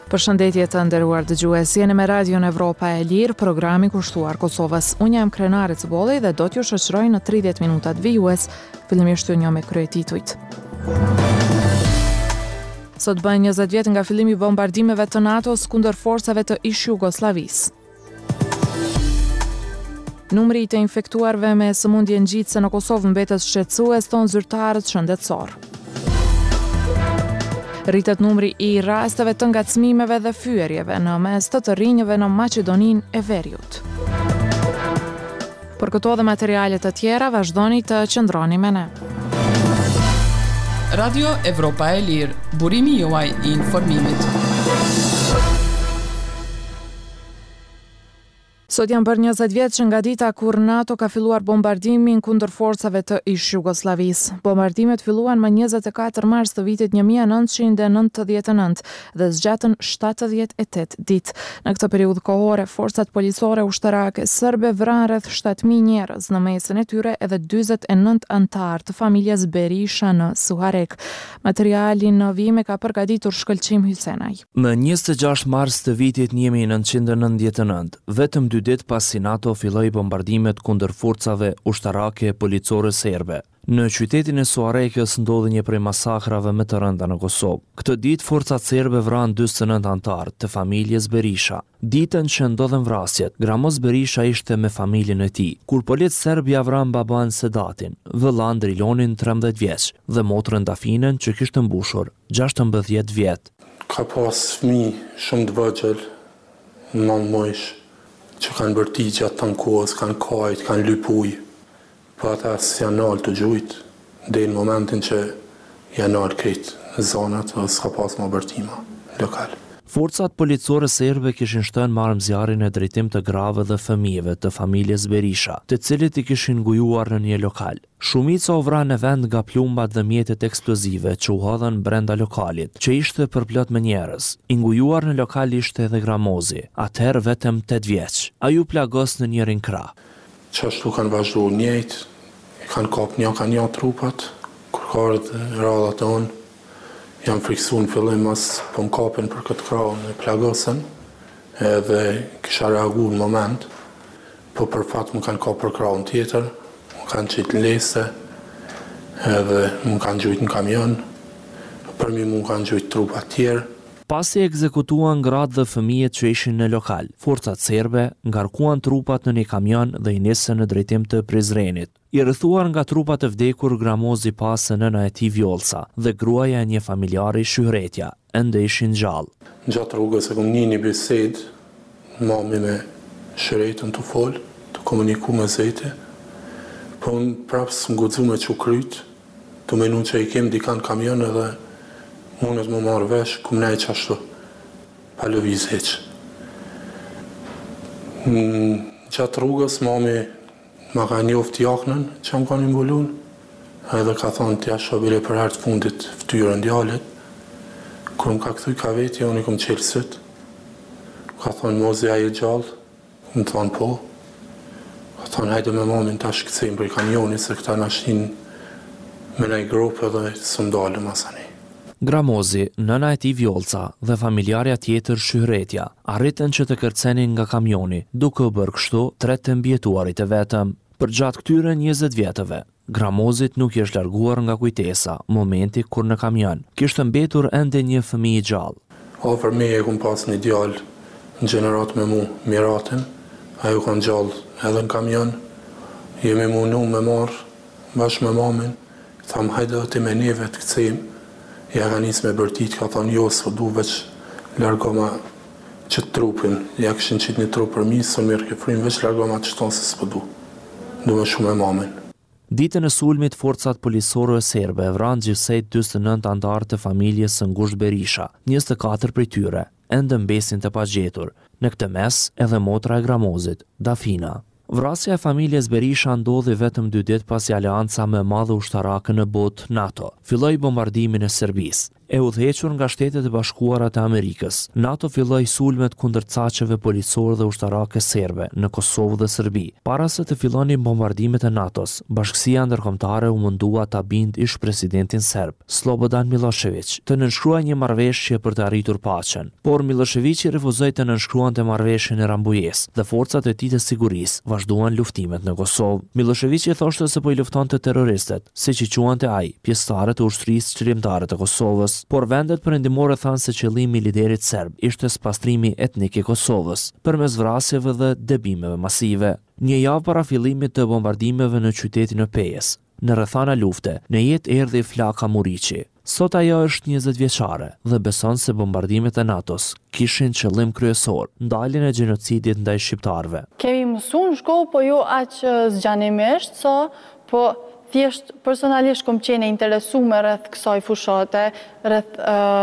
Përshëndetje të nderuar dëgjues, jeni me Radion Evropa e Lirë, programi kushtuar Kosovës. Unë jam Krenare Cëbolli dhe do t'ju shoqëroj në 30 minutat vijues, fillimisht ju njoh me kryetitujt. Sot bën 20 vjet nga fillimi i bombardimeve të NATO-s kundër forcave të ish-Jugosllavisë. Numri i të infektuarve me sëmundje ngjitëse në Kosovë mbetet shqetësues, thon zyrtarët shëndetësor. Rritet numri i rasteve të ngacmimeve dhe fyerjeve në mes të rinjëve në Maqedoninë e Veriut. Për këto dhe materialet të tjera, vazhdoni të qëndroni me ne. Radio Evropa e Lirë, burimi juaj i informimit. Sot janë bërë 20 vjet që nga dita kur NATO ka filluar bombardimin kundër forcave të ish-Jugosllavisë. Bombardimet filluan më 24 mars të vitit 1999 dhe zgjatën 78 ditë. Në këtë periudhë kohore, forcat policore ushtarake serbe vranë rreth 7.000 njerëz, në mesin e tyre edhe 49 antar të familjes Berisha në Suharek. Materialin në vime ka përgatitur Shkëlqim Hysenaj. Më 26 mars të vitit 1999, vetëm 2 ditë pasi NATO filloi bombardimet kundër forcave ushtarake policore serbe. Në qytetin e Suarekës ndodhi një prej masakrave më të rënda në Kosovë. Këtë ditë forcat serbe vranë 49 antar të familjes Berisha. Ditën që ndodhen vrasjet, Gramos Berisha ishte me familjen e tij, kur polic serb ja vranë baban Sedatin, vëllan Drilonin 13 vjeç dhe motrën Dafinen që kishte mbushur 16 vjet. Ka pas fëmijë shumë të vogël, 9 muaj, që kanë bërti gjatë të në kohës, kanë kajt, kanë lypuj, pa ata s'janë nalë të gjujt, dhe në momentin që janë nalë krejtë në zonat, s'ka pas më bërtima lokal. Forcat policore serbe kishin shtënë marrëmzjarrin e drejtim të grave dhe fëmijëve të familjes Berisha, të cilit i kishin ngujuar në një lokal. Shumica u vranë në vend nga plumbat dhe mjetet eksplozive që u hodhen brenda lokalit, që ishte përplot me njerëz. I ngujuar në lokal ishte edhe Gramozi, atëherë vetëm 8 vjeç. Ai u plagos në njërin krah. Qashtu kanë vazhduar njëjtë, kanë kap një trupat, kur ka ardhur radha tonë, jam friksu në fillim mas po më kapin për këtë krahun e plagosën, edhe kisha reagu në moment, po për fat më kanë kapur krahun tjetër, më kanë qitë në lese, edhe më kanë gjujt në kamion, për mi më kanë gjujt trupat tjerë. Pasi ekzekutuan gratë dhe fëmijët që ishin në lokal, forcat serbe ngarkuan trupat në një kamion dhe i nisën në drejtim të Prizrenit. I rrethuar nga trupat e vdekur, Gramozi pasë nëna e tij Vjolca dhe gruaja e një familjari Shyhretja, ende ishin gjallë. Gjatë rrugës e kom një bisedë, mami me Shyhretën të folë, të komuniku me zete, po unë prapës më guxu me që kryt, të menu që i kem dikan kamion edhe mundet më marrë vesh, kum nej qashtu, pa lëviz heq. Gjatë rrugës, mami ma ka njoft jaknën që më kanë imbulun, edhe ka thonë t'ja shabile për herë të fundit ftyrën djalit. Kur më ka këthuj ka veti, unë i kom qelë sët. Ka thonë, mozi a i gjallë, më thonë po. Ka thonë, hajde me mamin tash këcejmë për i kamioni, se këta nashtin me nej gropë edhe së ndalë masani. Gramozi, nëna e tij Vjolca dhe familjarja tjetër Shyhretja arritën që të kërcenin nga kamioni, duke u bërë kështu 3 të mbijetuarit e vetëm. Për gjatë këtyre 20 vjetëve, Gramozit nuk i është larguar nga kujtesa momenti kur në kamion kishte mbetur ende një fëmijë i gjallë. Afër meje kum pas një djalë në gjenerat me mu, Miratin, ajo kanë gjallë edhe në kamion, jemi munu me marë bashkë me mamin, thamë hajde dhe ti me neve të këcejmë. Ja ka njës me bërtit, ka thonë jo, së du veç largoma qëtë trupin. Ja këshin qitë një trup për mi, së mirë ke frim, veç largoma qëtonë se së du. Du me shumë e mamin. Ditën e sulmit, forcat policore serbe vranë gjithsejt 29 antarë të familjes së ngushtë Berisha, 24 prej tyre, ende mbesin të pagjetur, në këtë mes edhe motra e Gramozit, Dafina. Vrasja e familjes Berisha ndodhi vetëm 2 ditë pasi aleanca më e madhe ushtarake në botë, NATO, filloi bombardimin e Serbisë. E udhëhequr nga Shtetet e Bashkuara të Amerikës, NATO filloi sulmet kundër caqeve policore dhe ushtarake serbe në Kosovë dhe Serbi. Para se të fillonin bombardimet e NATO-s, Bashkësia Ndërkombëtare u mundua ta bindë ish presidentin serb, Slobodan Milošević, të nënshkruajë një marrëveshje për të arritur paqen. Por Miloševići refuzoi të nënshkruante marrëveshjen e Rambujës dhe forcat e tij të sigurisë vazhduan luftimet në Kosovë. Miloševići thoshte se po i luftonte terroristët, siç i quante ai, pjesëtarët e ushtrisë çlirimtare të Kosovës. Por vendet perëndimore thanë se qëllimi i liderit serb ishte spastrimi etnik i Kosovës, përmes vrasjeve dhe dëbimeve masive. Një javë para fillimit të bombardimeve në qytetin e Pejës, në rrethana lufte, në jetë erdhi Flaka Muriqi. Sot ajo është 20 vjeçare dhe beson se bombardimet e NATO-s kishin qëllim kryesor ndaljen e gjenocidit ndaj shqiptarëve. Kemi mësuar në shkollë, po jo aq zgjanimisht, po thjesht personalisht kom qenë interesuar rreth kësaj fushate, rreth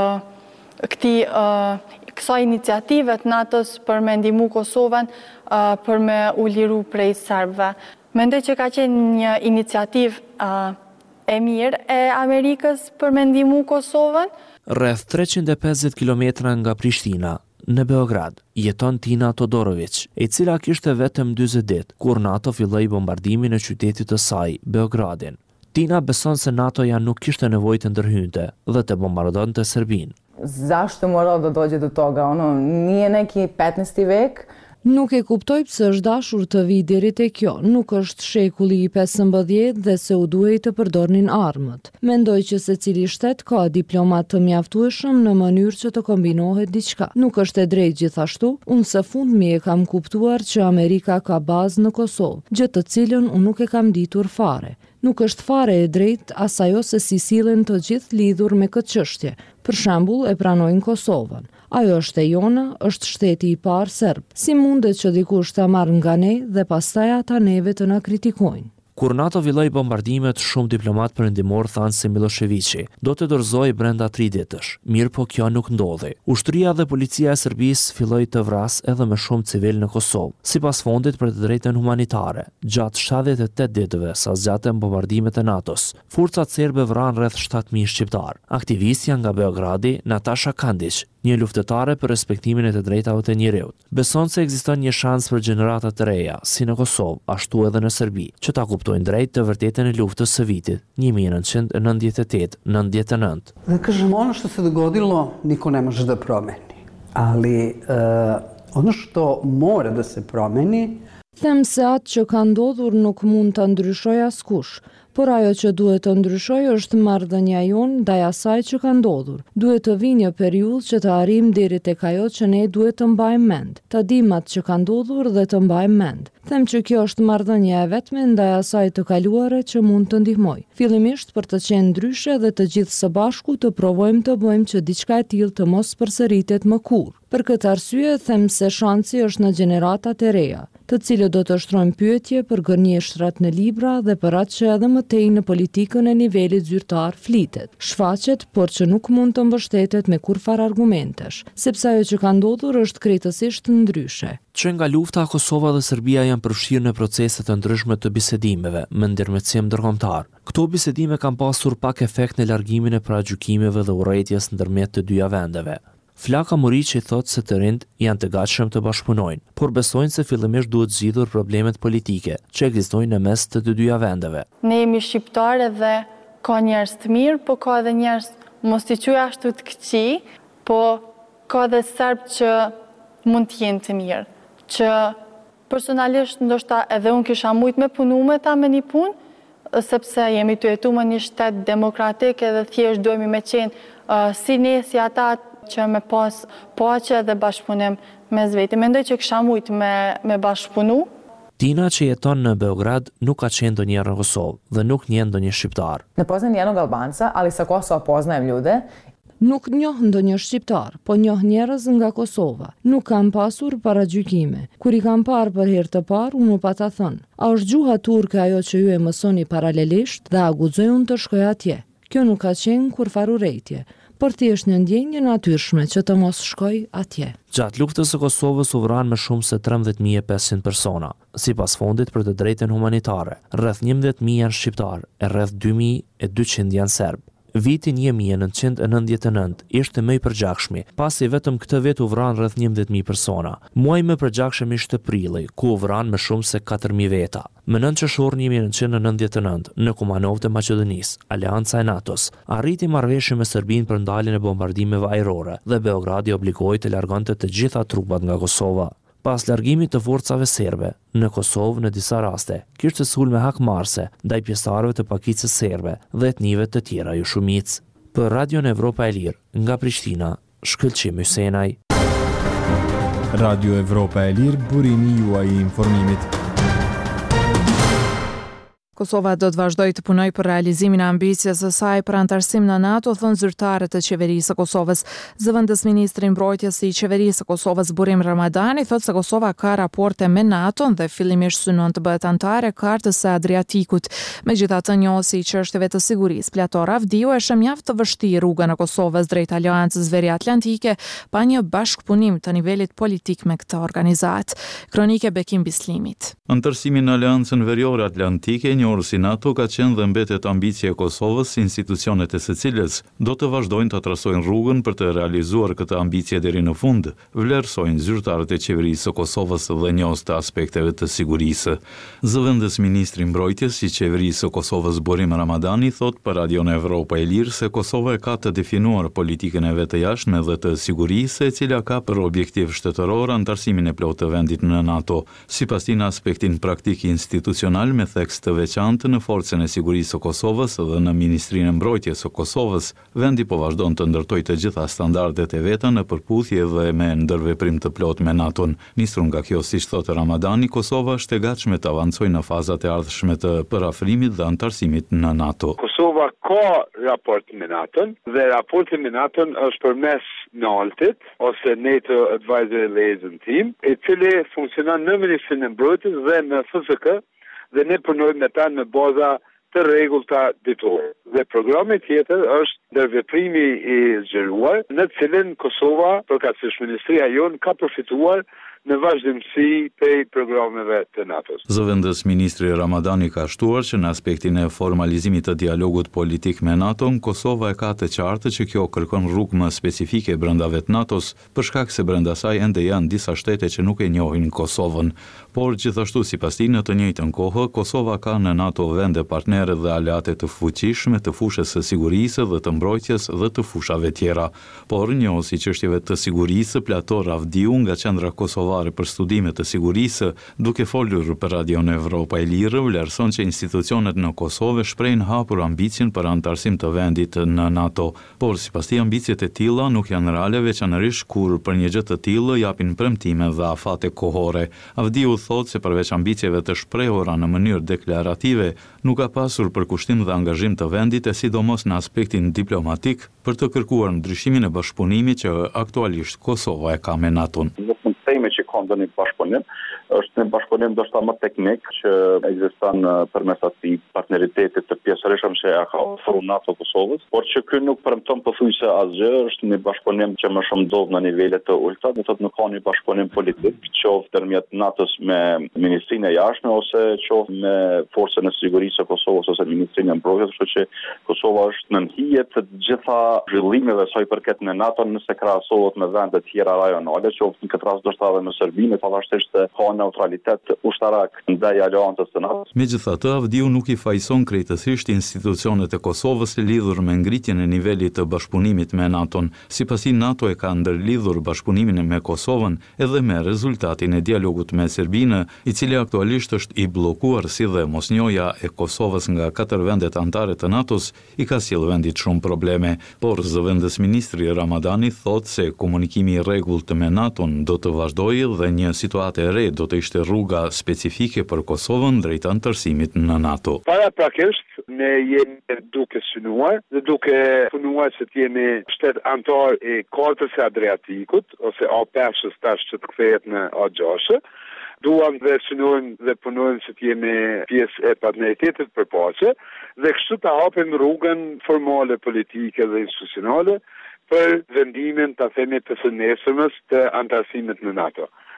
kësaj iniciative të NATO-s për me ndihmu Kosovën, për me u liru prej serbëve. Mendoj që ka qenë një iniciativë e mirë e Amerikës për me ndihmu Kosovën. Rreth 350 kilometra nga Prishtina, në Beograd, jeton Tina Todorović, e cila kishte vetëm 40 ditë kur NATO filloi bombardimin e qytetit të saj, Beogradin. Tina beson se NATO-ja nuk kishte nevojë të ndërhynte dhe të bombardonte Serbinë. Zašto moralo da dođe do toga? Nije neki 15. vek. Nuk e kuptoj pse është dashur të vi deri te kjo, nuk është shekulli i 15 dhe se u duhej të përdornin armët. Mendoj që secili shtet ka diplomat të mjaftueshëm në mënyrë që të kombinohet diçka. Nuk është e drejtë gjithashtu, unë së fundmi e kam kuptuar që Amerika ka bazë në Kosovë, gjë të cilën unë nuk e kam ditur fare. Nuk është fare e drejtë as ajo se si sillen të gjithë lidhur me këtë çështje. Për shembull, e pranojnë Kosovën. Ajo është e jona, është shteti i parë serb. Si mundet që dikush ta marrë nga ne dhe pastaj ata neve të na kritikojnë? Kur NATO filloi bombardimet, shumë diplomat perëndimor thanë se Miloševići do të dorëzoi brenda 3 ditësh. Mirë, po kjo nuk ndodhi. Ushtria dhe policia e Serbisë filloi të vrasë edhe më shumë civil në Kosovë. Sipas Fondit për të drejtën humanitare, gjatë 78 ditëve sa zgjatën bombardimet e NATO-s, forcat serbe vranë rreth 7000 shqiptar. Aktivistja nga Beogradi, Natasha Kandić, një luftëtare për respektimin e të drejtave të njerëzit, beson se ekziston një shans për gjenerata të reja, si në Kosovë, ashtu edhe në Serbi, që ta kuptojnë drejt të vërtetën e luftës së vitit 1998-99. Da kažem, ono što se dogodilo niko ne može da promeni, ali ono što mora da se promeni. Them se atë që ka ndodhur nuk mund të ndryshoj askush, por ajo që duhet të ndryshoj është marrëdhënia jonë ndaj asaj që ka ndodhur. Duhet të vijë një periudhë që të arrijmë deri tek ajo që ne duhet të mbajmë mend, të dimë atë që ka ndodhur dhe të mbajmë mend. Them që kjo është marrëdhënia e vetme ndaj asaj të kaluare që mund të ndihmoj. Fillimisht për të qenë ndryshe dhe të gjithë së bashku të provojmë të bëjmë që diçka e tillë të mos përsëritet më kurrë. Për këtë arsye them se shansi është në gjeneratat e reja, të cilët do të shtrojnë pyetje për gënjeshtrat në libra dhe për atë që edhe më tej në politikën e nivelit zyrtar flitet. Shfaqet, por që nuk mund të mbështetet me kurfar argumentesh, sepse ajo që ka ndodhur është krejtësisht ndryshe. Që nga lufta, Kosova dhe Serbia janë përfshirë në procese të ndryshme të bisedimeve me ndërmjetësim ndërkombëtar. Këto bisedime kanë pasur pak efekt në largimin e paragjykimeve dhe urrëties ndërmjet të dyja vendeve. Flaka Muriqi thotë se të rinjt janë të gatshëm të bashkëpunojnë, por besojnë se fillimisht duhet zgjidhur problemet politike që ekzistojnë në mes të dyja vendeve. Ne jemi shqiptarë dhe ka njerëz të mirë, po ka edhe njerëz mos t'i quaj ashtu të këqij, po ka edhe serb që mund të jenë të mirë, që personalisht ndoshta edhe unë kisha mujt me punu me ta me një punë, sepse jemi të jetu me një shtet demokratik edhe thjesht dojmë me qenë si ne, si ata që me pas paqe dhe bashkëpunim me zveti. Mendoj që kisha mujt me bashkëpunu. Tina që jeton në Beograd nuk ka qenë ndonjëherë në Kosovë dhe nuk njeh ndonjë shqiptar. Ne poznajem nijednog Albanca, ali sa Kosova poznajem ljude. Nuk njoh ndonjë shqiptar, po njoh njerëz nga Kosova. Nuk kam pasur paragjykime. Kur i kam parë për herë të parë, unë u pata thënë: "A është gjuha turke ajo që ju e mësoni paralelisht?" dhe a guxoj unë të shkoj atje. Kjo nuk ka qenë kurfar urrëtie, por thjesht një ndjenjë natyrshme që të mos shkoj atje. Gjatë luftës së Kosovës u vranë më shumë se 13.500 persona. Sipas Fondit për të drejtën humanitare, rreth 11.000 janë shqiptar e rreth 2.200 janë serb. Viti 1999 ishte më i përgjakshmi, pasi vetëm këtë vit u vranë rreth 11.000 persona. Muaji më i përgjakshëm ishte prilli, ku u vranë më shumë se 4.000 veta. Më 9 qershor 1999, në Kumanov të Maqedonisë, Aleanca e NATO-s, arriti marrëveshje me Serbinë për ndaljen e bombardimeve ajrore dhe Beogradi obligohej të largonte të gjitha trupat nga Kosova. Pas largimit të forcave serbe në Kosovë në disa raste, kishte sulme hakmarrëse ndaj pjesëtarëve të pakicës serbe dhe etnive të tjera ju shumicë. Për Radion Evropa e Lirë, nga Prishtina, Shkëlqim Hysenaj. Radio Evropa e Lirë, burimi juaj i informimit. Kosova do të vazhdojë të punojë për realizimin e ambicjes së saj për antarësim në NATO, thënë zyrtarët e qeverisë së Kosovës. Zëvendës ministri i mbrojtjes i qeverisë së Kosovës Burim Ramadani thotë se Kosova ka raporte me NATO dhe fillimisht synon të bëhet antare Kartës së Adriatikut. Megjithatë, njohësi i çështjeve të sigurisë Plator Avdiu e sheh mjaft të vështirë rrugën e Kosovës drejt Aleancës Veriatlantike pa një bashkëpunim të nivelit politik me këtë organizatë. Kronike Bekim Bislimit. Antarësimi në Aleancën Veriore Atlantike, njohur si NATO, ka qenë dhe mbetet ambicie e Kosovës, institucionet e së cilës do të vazhdojnë të trasojnë rrugën për të realizuar këtë ambicie deri në fund, vlerësojnë zyrtarët e qeverisë së Kosovës dhe njohës të aspekteve të sigurisë. Zëvendës ministri i mbrojtjes i qeverisë së Kosovës Burim Ramadani thot për Radion Evropa e Lirë se Kosova ka të definuar politikën e vet të jashtme dhe të sigurisë, e cila ka për objektiv shtetëror antarësimin e plotë të vendit në NATO. Sipas tij, në aspektin praktik institucional me theks të veçantë në forcën e sigurisë së Kosovës dhe në Ministrinë e Mbrojtjes së Kosovës, vendi po vazhdon të ndërtojë të gjitha standardet e veta në përputhje dhe me ndërveprim të plotë me NATO-n. Nisur nga kjo, siç thotë Ramadani, Kosova është e gatshme të avancojë në fazat e ardhshme të parafrimit dhe antarësimit në NATO. Kosova ka raport me NATO-n dhe raporti me NATO-n është përmes NALT-it ose NATO Advisory Liaison Team, i cili funksionon në Ministrinë e Mbrojtjes dhe në FSK, dhe ne punojmë me ta në baza të rregullta ditore. Dhe programi tjetër është ndërveprimi i zgjeruar, në të cilin Kosova, përkatësisht ministria jon, ka përfituar në vazhdimsi prej programeve të NATO-s. Zëvendës ministri Ramadani ka shtuar që në aspektin e formalizimit të dialogut politik me NATO-n, Kosova e ka të qartë që kjo kërkon rrugë më specifike brenda vet NATO-s, për shkak se brenda saj ende janë disa shtete që nuk e njohin Kosovën. Por gjithashtu sipas tij, në të njëjtën kohë, Kosova ka në NATO vende partnerë dhe aleate të fuqishme të fushës së sigurisë dhe të mbrojtjes dhe të fushave tjera. Por njohësi çështjeve të sigurisë Plator Avdiu nga Qendra Kosovare për studime të sigurisë, duke folur për Radion Evropa e Lirë, vlerëson që institucionet në Kosovë shprehin hapur ambicien për antarësim të vendit në NATO. Por sipas tij, ambicjet e tilla nuk janë reale, veçanërisht kur për një gjë të tillë japin premtime dhe afate kohore. Avdiu thotë se përveç ambicjeve të shprehura në mënyrë deklarative, nuk ka pasur përkushtim dhe angazhim të vendit, e sidomos në aspektin diplomatik, për të kërkuar ndryshimin e bashkëpunimit që aktualisht Kosova e ka me NATO-n. Nuk mund të themi që ka ndonjë bashkëpunim, është një bashkëpunim ndoshta më teknik që ekziston përmes atij partneritetit të pjesërisëm që ka ofruar NATO Kosovës, por që ky nuk premton pothuajse asgjë, është një bashkëpunim që më shumë ndodh në nivele të ulta, do thotë nuk ka një bashkëpunim politik, qoftë ndërmjet NATO-s me Ministrinë e Jashtme ose qoftë me forcën e sigurisë së Kosovës ose Ministrinë e Mbrojtjes, kështu që Kosova është në hije të gjitha zhvillimeve sa i përket në NATO nëse krahasohet me vende të tjera rajonale, qoftë në këtë rast ndoshta edhe me Serbinë, pavarësisht se ka neutralitet ushtarak ndaj aleancës së NATO. Megjithatë, Avdiu nuk i fajson krejtësisht institucionet e Kosovës lidhur me ngritjen e nivelit të bashkëpunimit me NATO-n. Sipas tij, NATO e ka ndërlidhur bashkëpunimin me Kosovën edhe me rezultatin e dialogut me Serbinë, i cili aktualisht është i bllokuar, si dhe mosnjoja e Kosovës nga 4 vendet anëtare të NATO-s i ka sjellë vendit shumë probleme. Por zëvendës ministri Ramadani thotë se komunikimi i rregullt me NATO-n do të vazhdojë dhe një situatë e re do të ishte rruga specifike për Kosovën drejt antarësimit në NATO. Paraprakisht ne jemi duke synuar dhe duke punuar që të jemi shtet antar i Kartës së Adriatikut ose A5-s tash që të kthehet në A6. Duam dhe synojmë dhe punojmë që të jemi pjesë e partneritetit për paqe dhe kështu të hapim rrugën formale politike dhe institucionale për vendimin të themi të së nesërmës të antarësimit në NATO.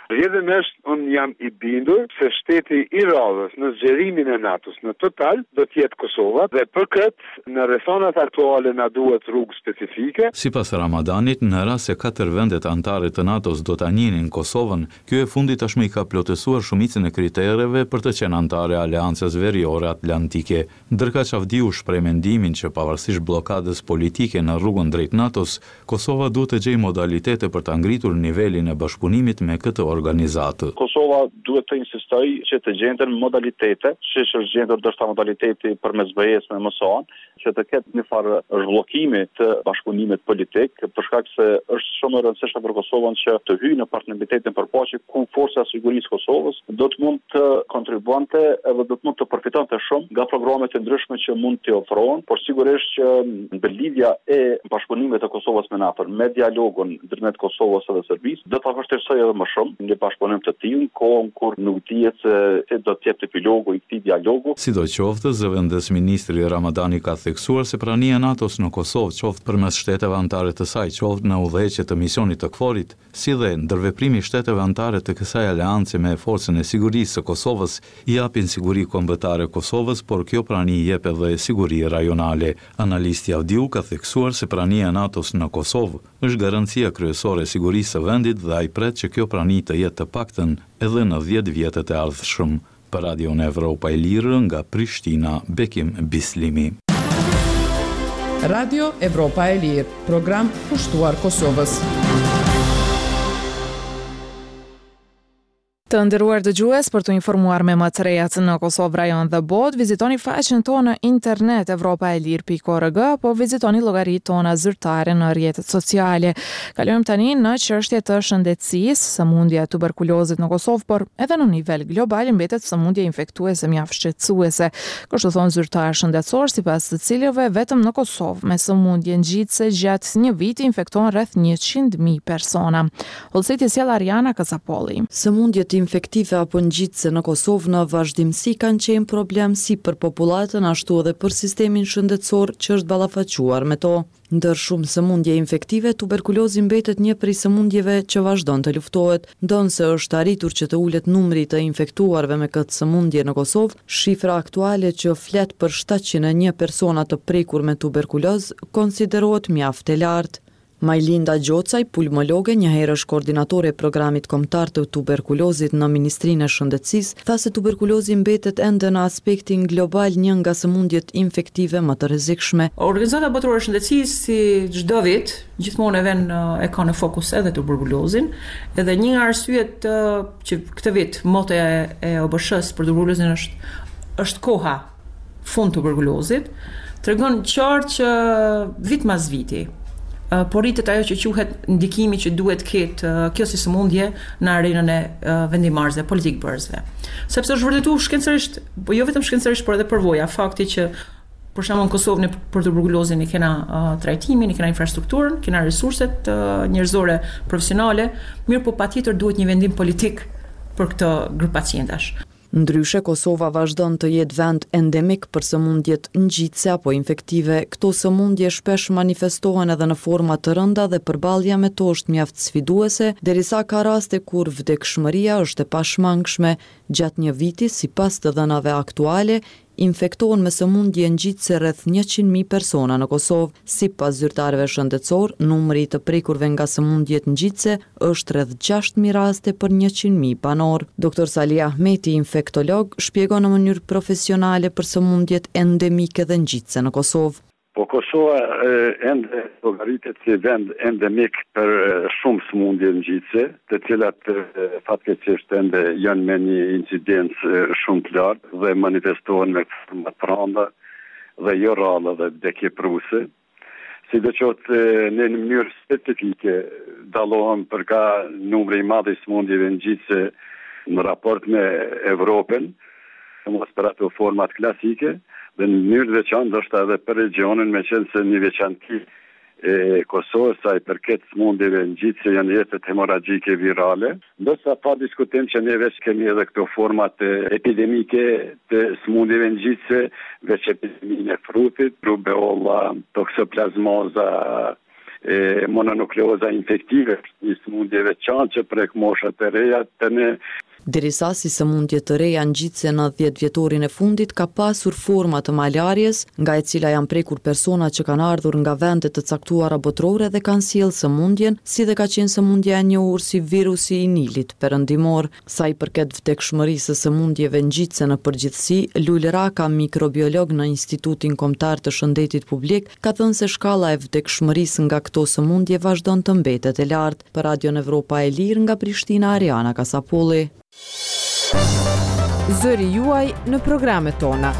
Rrjedhënisht unë jam i bindur se shteti i radhës në zgjerimin e NATO-s në total do të jetë Kosova dhe për këtë në rrethonat aktuale na duhet rrugë specifike. Sipas Ramadanit, në rast se 4 vendet anëtare të NATO-s do ta njihnin Kosovën, ky e fundit tashmë i ka plotësuar shumicën e kritereve për të qenë anëtare e Aleancës Veriore Atlantike. Ndërka Çavdiu shpreh mendimin që pavarësisht bllokadës politike në rrugën drejt NATO-s, Kosova duhet të gjejë modalitete për ta ngritur nivelin e bashkëpunimit me këtë organizatë. Kosova duhet të insistojë që të gjenden modalitete, siç është gjendur ndoshta modaliteti përmes BE-s me MSA, që të ketë një farë zhvillokimi të bashkëpunimit politik, për shkak se është shumë e rëndësishme për Kosovën që të hyjë në partneritetin për paqe ku forca e sigurisë Kosovës do të mund të kontribuante edhe do të mund të përfitonte shumë nga programet e ndryshme që mund t'i ofrohen, por sigurisht që ndërlidhja e bashkëpunimit të Kosovës me NATO me dialogun ndërmjet Kosovës dhe Serbisë do ta vështirësojë edhe më shumë një bashkëpunim të tillë, kohën kur nuk dihet se do të jetë epilogu i këtij dialogu. Sidoqoftë, zëvendës ministri Ramadani ka theksuar se prania e NATO-s në Kosovë, qoftë përmes shteteve anëtare të saj, qoftë në udhëheqje të misionit të KFOR-it, si dhe ndërveprimi i shteteve anëtare të kësaj aleance me forcën e sigurisë së Kosovës, i japin siguri kombëtare Kosovës, por kjo prani jep edhe siguri rajonale. Analisti Avdiu ka theksuar se prania e NATO-s në Kosovë është garancia kryesore e sigurisë së vendit dhe ai pret që kjo prani të jetë të paktën edhe në 10 vjetët e ardhshëm. Për Radion Evropa e Lirë nga Prishtina, Bekim Bislimi. Radio Evropa e Lirë, program pushtuar Kosovës. Të nderuar dëgjues, për të informuar me më të rejat në Kosovë, rajon dhe botë, vizitoni faqen tonë në internet evropaelir.org, apo vizitoni llogaritë tona zyrtare në rrjetet sociale. Kalojmë tani në çështje të shëndetësisë. Sëmundja e tuberkulozit në Kosovë, por edhe në nivel global mbetet sëmundje infektuese mjaft shqetësuese. Kështu thon zyrtar shëndetësor, sipas të cilëve vetëm në Kosovë me sëmundje ngjitse gjatë një viti infektohen rreth 100.000 persona. Hollseti sjell Ariana Kasapolli. Sëmundjet infektive apo ngjitse në Kosovë në vazhdimsi kanë qenë problem si për popullatën ashtu edhe për sistemin shëndetësor që është ballafaquar me to. Ndër shumë sëmundje infektive, tuberkulozi mbetet një prej sëmundjeve që vazhdon të luftohet, ndonse është arritur që të ulet numri të infektuarve me këtë sëmundje në Kosovë. Shifra aktuale që flet për 701 persona të prekur me tuberkuloz konsiderohet mjaft e lartë. Majlinda Gjocaj, pulmologe, njëherë është koordinatore e programit kombëtar të tuberkulozit në Ministrinë e Shëndetësisë, tha se tuberkulozi mbetet ende në aspektin global një nga sëmundjet infektive më të rrezikshme. Organizata Botërore e Shëndetësisë si çdo vit gjithmonë e ka në fokus edhe tuberkulozin, edhe një nga arsyet që këtë vit motoja e OBSH-s për tuberkulozin është koha fund tuberkulozit, tregon qartë që vit mas viti por rritet ajo që quhet ndikimi që duhet ketë kjo si sëmundje në arenën e vendimarrësve, politikbërësve. Sepse është vërtetuar shkencërisht, po jo vetëm shkencërisht, por edhe përvoja, fakti që për shembull në Kosovë për tuberkulozin ne kena trajtimin, ne kena infrastrukturën, kena resurset njerëzore profesionale, mirë po patjetër duhet një vendim politik për këtë grup pacientash. Ndryshe, Kosova vazhdon të jetë vend endemik për sëmundjet ngjitse apo infektive. Këto sëmundje shpesh manifestohen edhe në forma të rënda dhe përballja me to është mjaft sfiduese, derisa ka raste kur vdekshmëria është e pashmangshme. Gjatë një viti, sipas të dhënave aktuale, infektohen me sëmundje ngjitse rreth 100.000 persona në Kosovë. Sipas zyrtarëve shëndetësor, numri i të prekurve nga sëmundjet ngjitse është rreth 6.000 raste për 100.000 banor. Dr. Sali Ahmeti, infektolog, shpjegon në mënyrë profesionale për sëmundjet endemike dhe ngjitse në Kosovë. Po Kosova ende llogaritet si vend endemik për shumë sëmundje ngjitse, të cilat fatkeqësisht ende janë me një incidencë shumë të lartë dhe manifestohen me forma të rënda dhe jo rralla dhe vdekjepruse. Sidoqoftë në një mënyrë specifike dallohen përka numri i madh i sëmundjeve ngjitse në raport me Evropën, mos për ato format klasike, dhe në mënyrë veçantë ndoshta edhe për regionin, me qenë se një veçanti e Kosovës sa i përket sëmundjeve ngjitse janë jepet hemoragjike virale, ndërsa pa diskutim që ne veç kemi edhe këto format epidemike të sëmundjeve ngjitse, veç epideminë e frutit, rubeolla, toksoplazmoza, mononukleoza infektive, një sëmundje veçantë që prek moshat e reja të ne. Derisa si sëmundje të reja ngjitse në 10 vjetorin e fundit ka pasur forma të malarjes, nga e cila janë prekur persona që kanë ardhur nga vende të caktuara botërore dhe kanë sjellë sëmundjen, si dhe ka qenë sëmundja e njohur si virusi i Nilit perëndimor. Sa i përket vdekshmërisë së sëmundjeve ngjitse në përgjithësi, Lul Raka, mikrobiolog në Institutin Kombëtar të Shëndetit Publik, ka thënë se shkalla e vdekshmërisë nga këto sëmundje vazhdon të mbetet e lartë. Për Radion Evropa e Lirë nga Prishtina, Ariana Kasapolli. Zëri juaj në programet tona.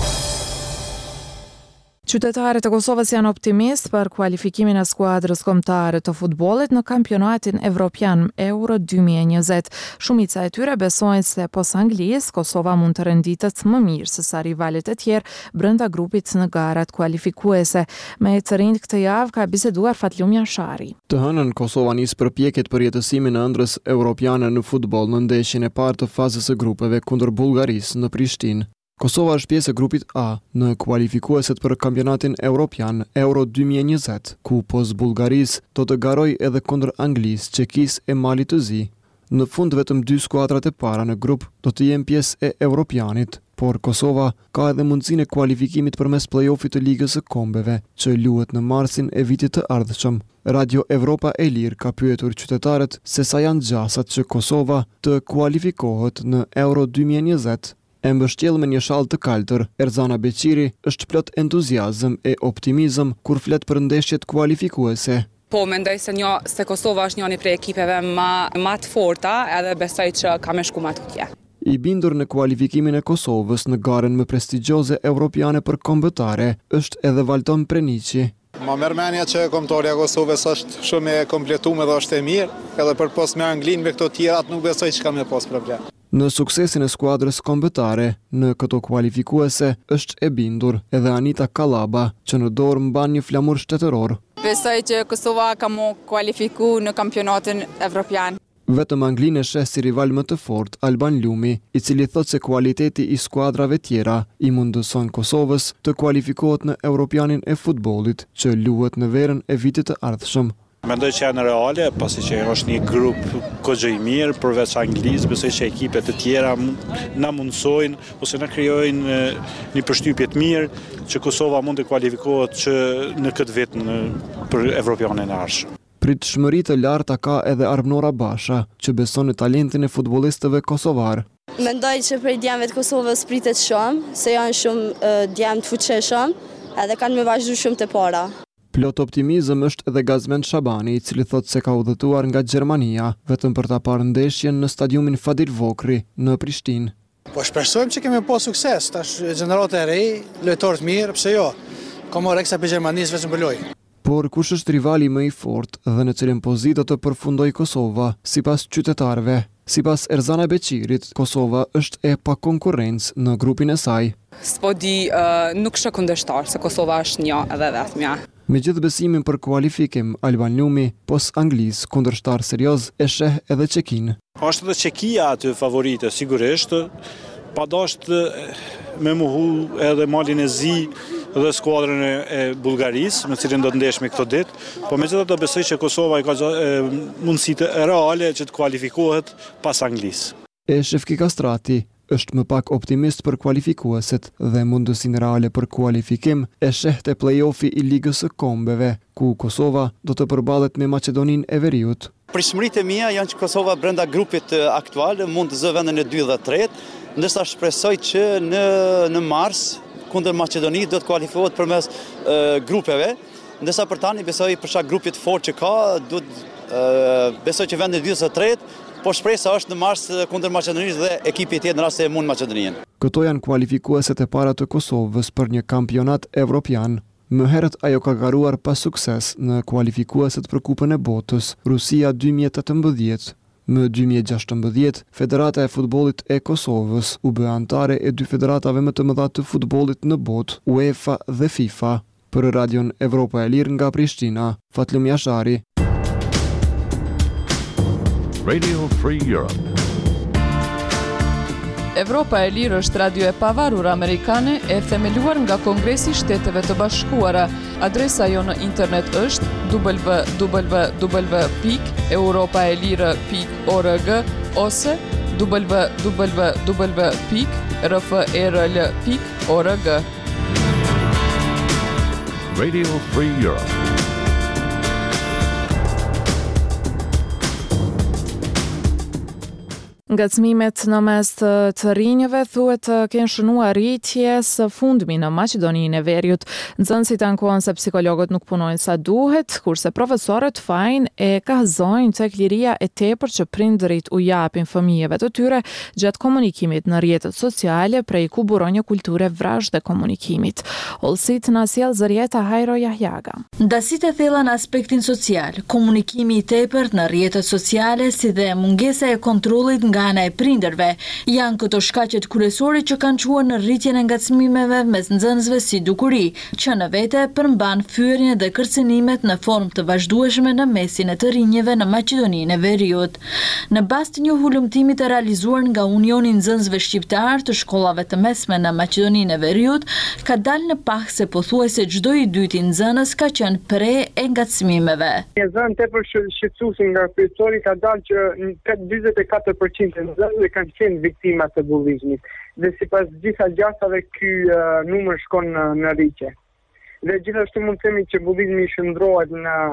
Qytetarët e Kosovës janë optimist për kualifikimin e skuadrës kombëtare të futbollit në kampionatin evropian Euro 2020. Shumica e tyre besojnë se pos Anglisë, Kosova mund të renditet më mirë se sa rivalet e tjerë brenda grupit në garat kualifikuese. Me të rinjt këtë javë ka biseduar Fatlumja Shari. Të hënën Kosova nis përpjekjet për jetësimin e ëndrrës europiane në futboll në ndeshjen e parë të fazës së grupeve kundër Bullgarisë në Prishtinë. Kosova është pjesë e grupit A në kualifikueset për kampionatin evropian Euro 2020, ku pos Bullgarisë do të garojë edhe kundër Anglisë, Çekisë e Malit të Zi. Në fund vetëm 2 skuadrat e para në grup do të jenë pjesë e Europianit, por Kosova ka edhe mundësinë e kualifikimit përmes play-offit të Ligës së Kombeve, që luhet në marsin e vitit të ardhshëm. Radio Evropa e Lirë ka pyetur qytetarët se sa janë gjasat që Kosova të kualifikohet në Euro 2020. E mbështjell me një shall të kaltër, Erzana Beqiri është plot entuziazëm e optimizëm kur flet për ndeshjet kualifikuese. Po, mendoj se Kosova është njëri prej ekipeve më të forta, edhe besoj që ka me shku më tutje. I bindur në kualifikimin e Kosovës në garen më prestigjioze evropiane për kombëtare është edhe Valton Prenici. Ma mërmenja që kombëtarja Kosovës është shumë e kompletuar dhe është e mirë, edhe për pos me Anglinë me këto tjerat nuk besoj që ka me pos problem. Në suksesin e skuadrës kombëtare në këto kualifikuese është e bindur edhe Anita Kalaba, që në dorë mban një flamur shtetëror. Besoj që Kosova ka mu kualifiku në kampionatin evropian. Vetëm Anglinë e sheh si rival më të fortë Alban Lumi, i cili thot se kualiteti i skuadrave tjera i mundëson Kosovës të kualifikohet në Europianin e futbollit, që luhet në verën e vitit të ardhshëm. Mendoj që janë reale, pasi që është një grup kogje i mirë, përveç Anglisë, besoj që ekipet e tjera na mundsojnë ose na krijojnë një përshtypje të mirë që Kosova mund të kualifikohet që në këtë vit për Evropianin e ardhshëm. Pritshmëri të larta ka edhe Armnora Basha, që beson në talentin e futbollistëve kosovar. Mendoj që prej djemëve të Kosovës pritet shumë, se janë shumë djemë të fuqishëm, edhe kanë me vazhdu shumë të para. Plot optimizëm është edhe Gazmend Shabani, i cili thot se ka udhëtuar nga Gjermania, vetëm për ta parë ndeshjen në stadiumin Fadir Vokri në Prishtinë. Po shpresojmë që kemi pas sukses, tash gjenerata e re, lojtarë të mirë, pse jo? Ka marrë eksa për Gjermanisë vetëm për lojë. Por kush është rivali më i fortë dhe në cilën pozitë do të përfundoj Kosova, sipas qytetarëve? Sipas Erzana Beqirit, Kosova është e pa konkurrencë në grupin e saj. S'po di, nuk shë kundërshtar, se Kosova është një edhe vetmja. Me gjithë besimin për kualifikim, Alban Lumi, pos Anglisë, kundërshtar serioz, e sheh edhe Çekinë. Është edhe Çekia aty favorite, sigurisht, padasht me muhu edhe Malin e Zi dhe skuadrën e Bullgarisë, me cilin do të ndesh me këto ditë, po megjithatë besoj që Kosova ka mundësitë reale që të kualifikohet pas Anglisë. E Shefki Kastrati është më pak optimist për kualifikueset dhe mundësinë reale për kualifikim e sheh te play-offi i Ligës së Kombeve, ku Kosova do të përballet me Maqedoninë e Veriut. Pritshmëritë e mia janë që Kosova brenda grupit aktual mund të zë vendin e 2 dhe 3, ndërsa shpresoj që në mars kundër Maqedonisë do të kualifikohet përmes grupeve, ndërsa për tani besoj për shkak grupit fort që ka, besoj që vendi i 2 dhe 3, po shpresa është në mars kundër Maqedonisë dhe ekipi tjetër në rast se mund Maqedoninë. Këto janë kualifikueset e para të Kosovës për një kampionat evropian. Më herët ajo ka garuar pa sukses në kualifikueset për Kupën e Botës, Rusia 2018. Më 2016, Federata e Futbollit e Kosovës u bë anëtare e 2 federatave më të mëdha të futbollit në botë, UEFA dhe FIFA. Për Radion Evropa e Lirë nga Prishtina, Fatlumja Shari. Radio Free Europe. Evropa e Lirë është radio e pavarur amerikane e themeluar nga Kongresi i Shteteve të Bashkuara. Adresa jo në internet është www.europaelire.org ose www.rferl.org. Radio Free Europe. Ngacmimet në mes të rinjëve thuhet të kenë shënuar rritje së fundmi në Maqedoninë e Veriut. Nxënësit ankohen se psikologët nuk punojnë sa duhet, kurse profesorët fajin e kazojnë tek liria e tepër që prindërit u japin fëmijëve të tyre gjatë komunikimit në rrjetet sociale, prej ku buron një kulture vrazhde komunikimit. Olsit na sjell Zërieta Hajro Jahjaga. Ndasitë e thella në aspektin social, komunikimi i tepërt në rrjetet sociale si dhe mungesa e kontrollit nga ana e prindërve janë këto shkaqet kryesore që kanë çuar në rritjen e ngacmimeve mes nxënësve si dukuri, që në vete përmban fyerjen dhe kërcënimet në formë të vazhdueshme në mesin e të rinjeve në Maqedoninë e Veriut. Në bazë të një hulumtimi të realizuar nga Unioni i Nxënësve Shqiptar të shkollave të mesme në Maqedoninë e Veriut, ka dalë në pak se pothuajse çdo i dyti nxënës ka qenë pre e ngacmimeve. Një zënë tepër shqetësuese nga kryesori ka dalë që 44% e nxënësve kanë qenë viktima të bullizmit dhe sipas gjitha gjastave ky numër shkon në rritje. Dhe gjithashtu mund të themi që bullizmi shndrohet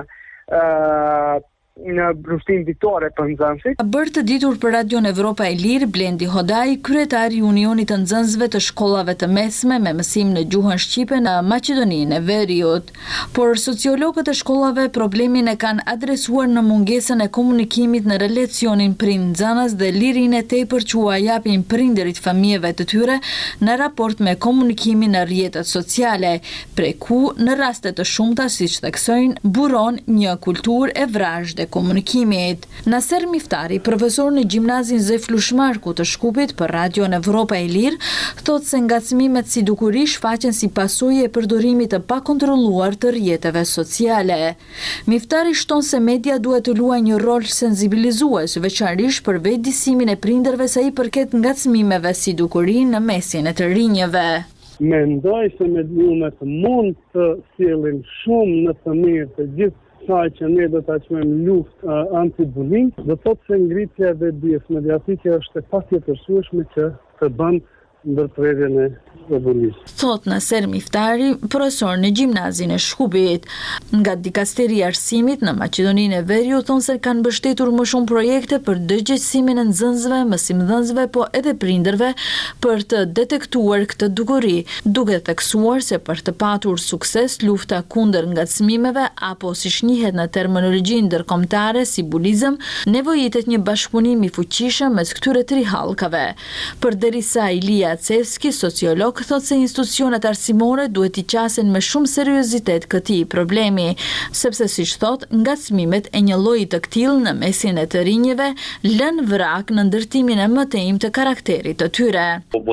në brushtin ditore për nxënësit. Bërë të ditur për Radion Evropa e Lirë, Blendi Hodaj, kryetari i Unionit të Nxënësve të shkollave të mesme me mësim në gjuhën shqipe në Maqedoninë e Veriut. Por sociologët e shkollave problemin e kanë adresuar në mungesën e komunikimit në relacionin prind-nxënës dhe lirinë e tepër që u japin prindërit fëmijëve të tyre në raport me komunikimin në rrjetet sociale, prej ku në raste të shumta, siç theksojnë, buron një kulturë e vrazhde komunikimit. Naser Miftari, profesor në gjimnazin Zef Lushmarku të Shkupit për Radion Evropa e Lirë, thotë se ngacmimet si dukuri shfaqen si pasojë e përdorimit të pakontrolluar të rrjeteve sociale. Miftari shton se media duhet të luajë një rol sensibilizues, veçanërisht për vetëdijsimin e prindërve sa i përket ngacmimeve si dukuri në mesin e të rinjëve. Mendoj se mediumet mund të sjellin shumë në fëmijë të gjithë saj që ne do ta quajmë luftë anti-bullying, do thotë se ngritja e vetëdijes mediatike është e patjetërsueshme që të bën ndërprerjen e bullizmit. Thot Naser Miftari, profesor në gjimnazin e Shkupit. Nga dikasteria e arsimit në Maqedoninë e Veriut thonë se kanë mbështetur më shumë projekte për dëgjësimin e nxënësve, mësimdhënësve, po edhe prindërve për të detektuar këtë dukuri, duke theksuar se për të patur sukses lufta kundër ngacmimeve apo siç njihet në terminologjinë ndërkombëtare si bulizëm, nevojitet një bashkëpunim i fuqishëm mes këtyre tri hallkave. Përderisa Ilia Cevski, sociolog, thotë se institucionet arsimore duhet i qasin me shumë seriozitet këtij problemi, sepse siç thotë, ngacmimet e një lloji të tillë në mesin e të rinjëve lën vrak në ndërtimin e mëtejim të karakterit të tyre.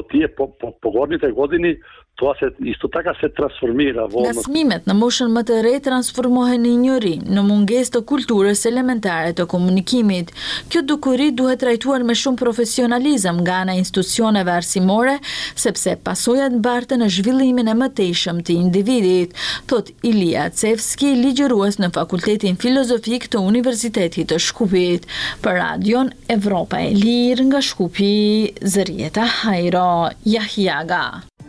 Po gornjite godini to se isto taka se transformira vonë. Ngacmimet në moshën më të re transformohen në injori, në mungesë të kulturës elementare të komunikimit. Kjo dukuri duhet trajtuar me shumë profesionalizëm nga ana e institucioneve arsimore, sepse pasojat barte në zhvillimin e mëtejshëm të individit, thot Ilia Cevski, ligjërues në Fakultetin Filozofik të Universitetit të Shkupit. Për Radion Evropa e Lirë nga Shkupi, Zërieta Hajro Jahjaga.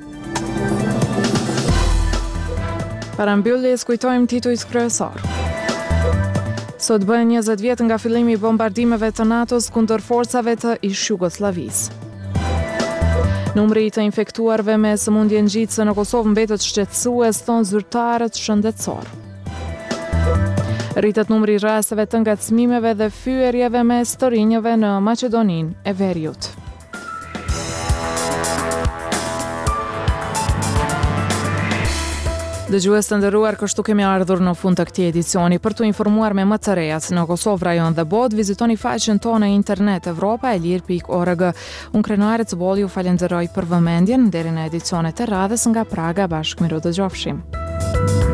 Para mbylljes kujtojmë titujt kryesor. Sot bën 20 vjet nga fillimi i bombardimeve të NATO-s kundër forcave të ish-Jugosllavisë. Numri i të infektuarve me sëmundje ngjitëse në Kosovë mbetet shqetësues, thon zyrtarët shëndetësor. Rritet numri i rasteve të ngacmimeve dhe fyerjeve mes të rinjëve në Maqedoninë e Veriut. Dëgjues të nderuar, kështu kemi ardhur në fund të këtij edicioni. Për të informuar me më të rejat në Kosovë, rajon dhe botë, vizitoni faqen tonë në internet europaelir.org. Unë Krenuare Cuboli ju falenderoj për vëmendjen deri në edicionet e radhës nga Praga. Bashkë miru dëgjofshim.